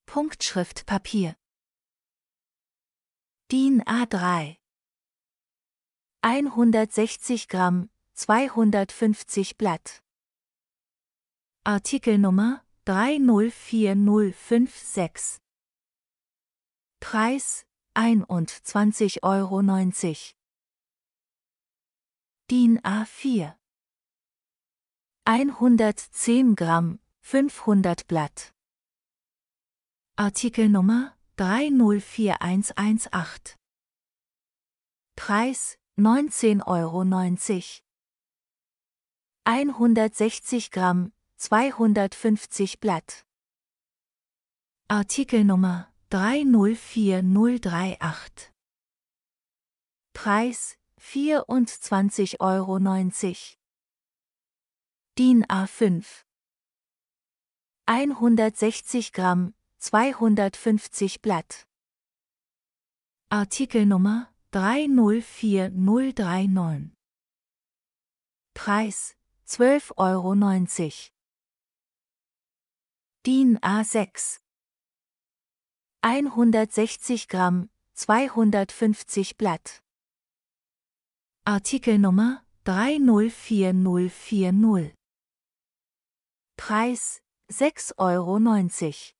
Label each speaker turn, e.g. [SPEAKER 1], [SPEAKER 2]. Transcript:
[SPEAKER 1] Punktschriftpapier. DIN A3. 160 Gramm, 250 Blatt. Artikelnummer 304056. Preis 21,90 €. DIN A4. 110 Gramm, 500 Blatt. Artikelnummer 304118. Preis 19,90 €. 160 Gramm, 250 Blatt. Artikelnummer 304038. Preis 24,90 €. DIN A5. 160 Gramm, 250 Blatt. Artikelnummer 304039. Preis 12,90 €. DIN A6. 160 Gramm, 250 Blatt. Artikelnummer 304040. Preis 6,90 €.